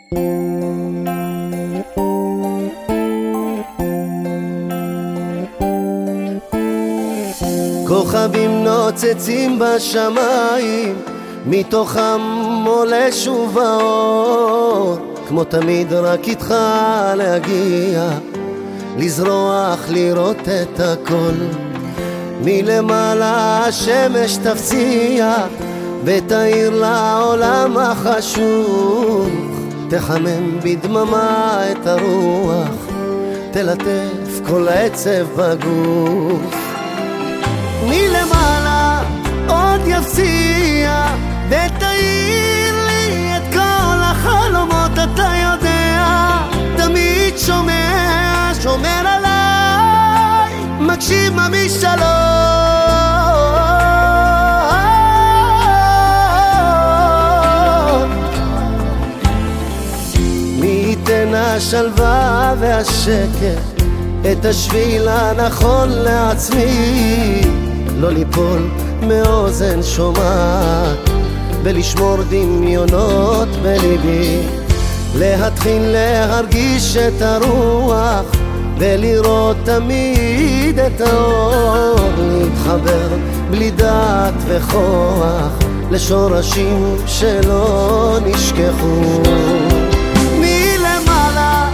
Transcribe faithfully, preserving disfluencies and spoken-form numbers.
כוכבים נוצצים בשמיים, מתוכם עולה שוב האור, כמו תמיד רק איתך להגיע, לזרוח, לראות את הכל. מלמעלה השמש תפציע ותאיר לעולם החשוך, תחמם בדממה את הרוח, תלטף כל עצב בגוף. מלמעלה עוד יפציע ותאיר לי את כל החלומות, אתה יודע, תמיד שומע, שומר עליי, מקשיב מה משלום. מי ייתן השלווה והשקט, את השביל הנכון לעצמי, לא ליפול מאוזן שומעת ולשמור דמיונות בליבי, להתחיל להרגיש את הרוח ולראות תמיד את האור, להתחבר בלי דעת וכוח לשורשים שלא נשכחו. מלמעלה